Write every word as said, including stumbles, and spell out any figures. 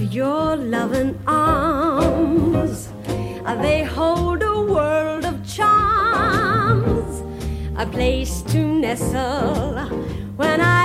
your loving arms. They hold a world of charms, a place to nestle when I